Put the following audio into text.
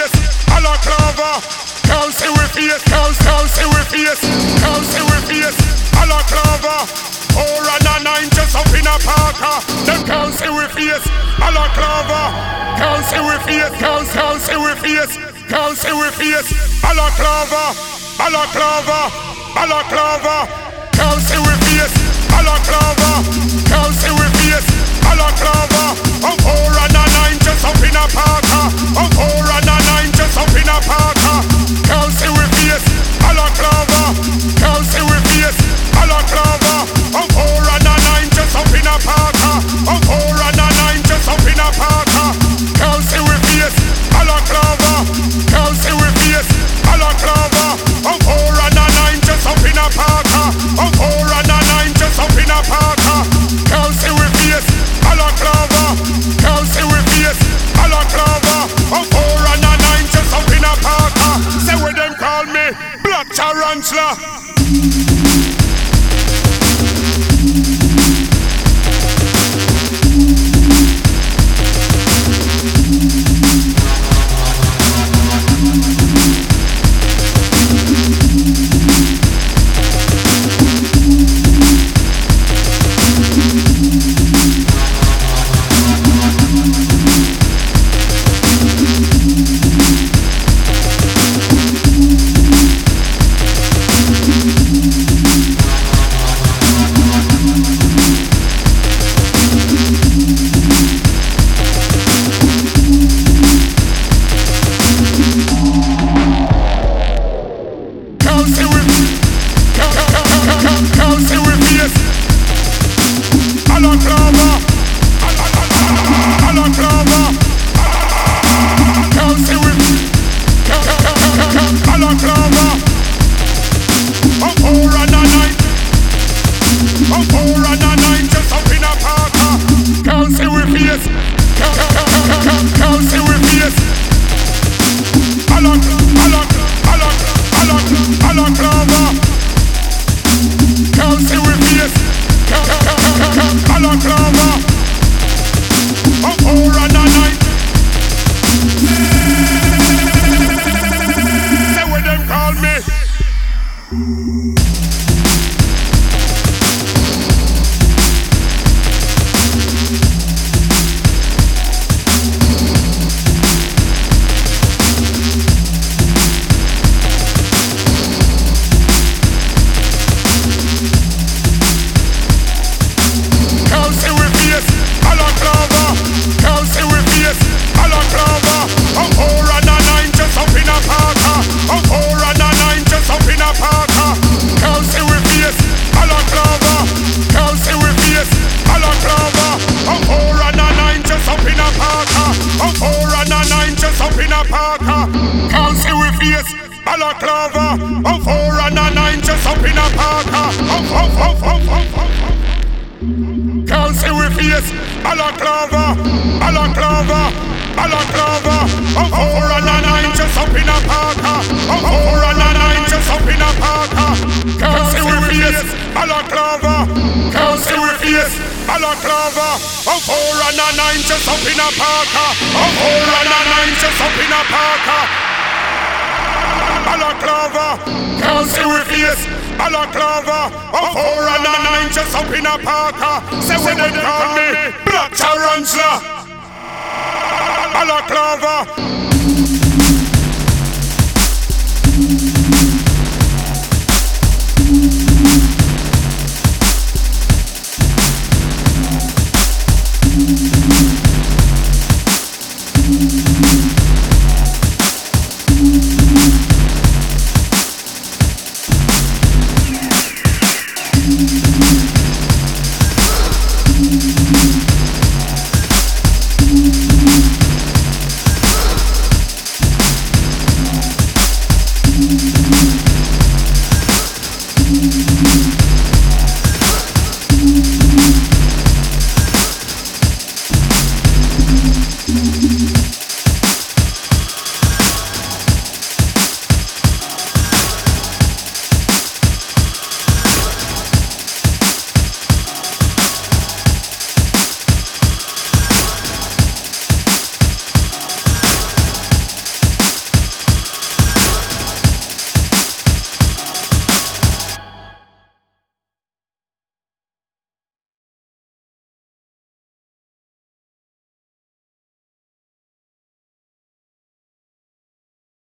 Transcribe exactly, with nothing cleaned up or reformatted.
face, balaclava. Can't see we face, can't, can't see we face, can't see we face, balaclava. Four and a nine just up in a parka. Them can't see we face, balaclava. Can't see we face, can't, can't see we face, can't see we face, balaclava, balaclava, balaclava. Can't see we face, balaclava. Can't see we face, balaclava. Oh, four and a nine just up in a parka. Oh, four and a nine just up in a parka. Can't see we face, balaclava. Can't see we face, balaclava. Oh, four and a nine just up in a parka. Oh, four and a nine just up in a parka. Can't see we face, balaclava. Can't see we face, balaclava. Oh, four and a nine just up in a parka. Oh, four and a nine just up in a parka. Can't see we face, balaclava. Can't see we face, balaclava. Oh, four and a nine just up in a parka. Say what them call me, Black Tarantula. Balaclava, oh four and a nine just up in a parka. Oh, oh, oh, oh, oh, oh. Can't see we face, balaclava, balaclava, balaclava. Oh four and a nine just up in a parka. Oh four and a nine just up in a parka. Can't see we face, balaclava. Can't see we face, balaclava. Oh four and a nine just up in a parka. Oh four and a nine just up in a parka. Balaclava, can't see we face, balaclava. Oh, four and a nine just up in a parka. Say when they call me Black Tarantula. Balaclava.